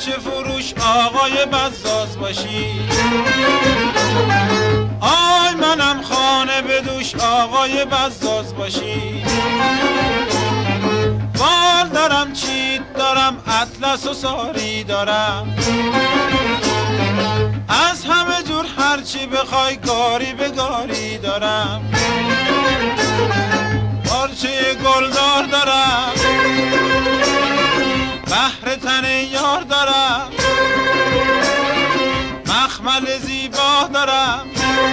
پارچه فروش آقای بزاز باشی. آی منم خانه بدوش آقای بزاز باشی. وال دارم چیت دارم اطلس و ساری دارم، از همه جور هرچی بخوای گاری به گاری دارم. پارچه گلدار دارم، بهر تن یار دارم، مخمل زیبا دارم،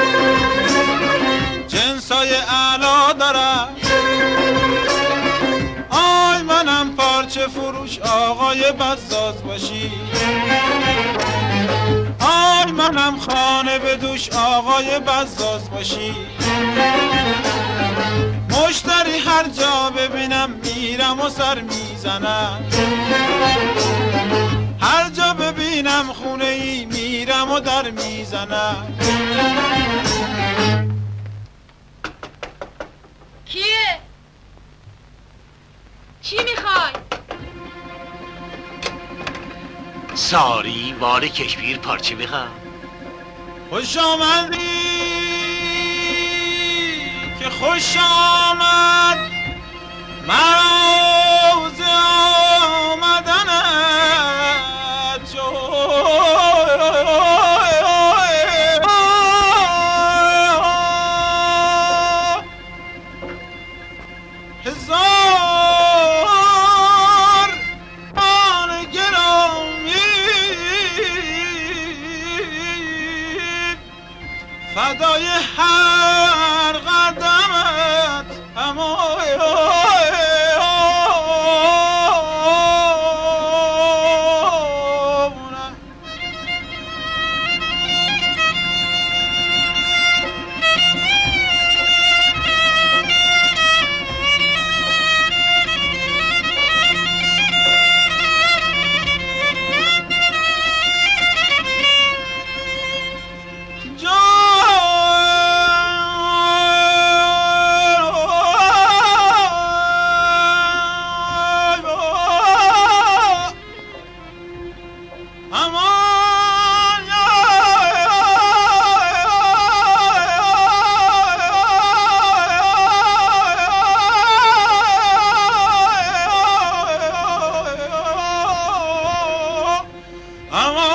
جنسای اعلا دارم. آی منم پارچه فروش آقای بزاز باشی. آی منم خانه بدوش آقای بزاز باشی. مشتری هر جا ببینم میرم و سر میزنم، هر جا ببینم خونه ای میرم و در میزنم. کیه؟ چی میخوای؟ ساری وار کشمیر پارچه میخوام. خوش آمدی که خوش آمد مروز آمدنت. هزار بار گرامی فدای هر قدمت I'm